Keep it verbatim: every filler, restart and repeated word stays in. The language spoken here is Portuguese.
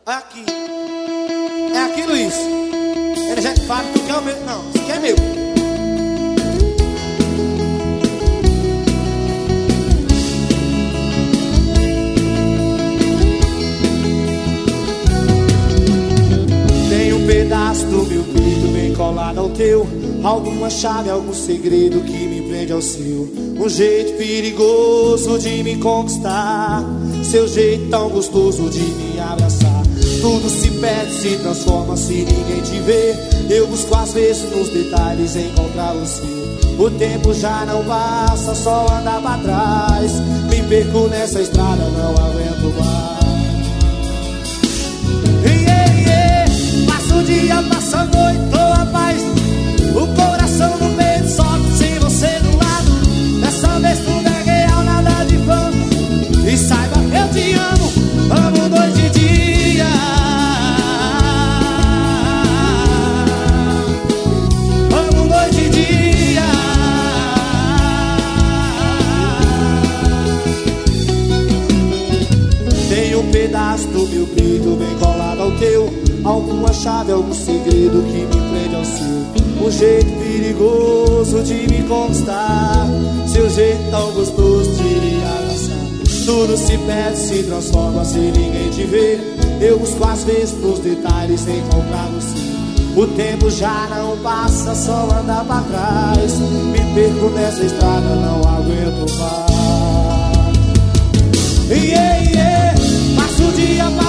Aqui. É aqui, Luiz. Ele já te fala que tu quer o meu. Não, isso aqui é meu. Tem um pedaço do meu peito bem colado ao teu. Alguma chave, algum segredo que me prende ao seu. Um jeito perigoso de me conquistar. Seu jeito tão gostoso de me abraçar. Tudo se perde, se transforma se ninguém te vê. Eu busco às vezes nos detalhes encontrar você. O tempo já não passa, só anda pra trás. Me perco nessa estrada, não aguento mais. Yeah, yeah. Passa o dia, passa a noite, tô a paz. O coração no peito sobe sem você do lado. Dessa vez tudo é real, nada de vano. E saiba que eu te amo, amo noite e dia. Amo noite e dia. Tem um pedaço do meu peito bem colado ao teu. Alguma chave, algum segredo que me prende ao seu. Um jeito perigoso de me conquistar. Seu jeito tão gostoso de me abraçar. Tudo se perde, se transforma se ninguém te vê. Eu busco às vezes nos detalhes encontrar você. O tempo já não passa, só anda pra trás. Me perco nessa estrada, não aguento mais. Yeah, yeah. Passa o dia, passa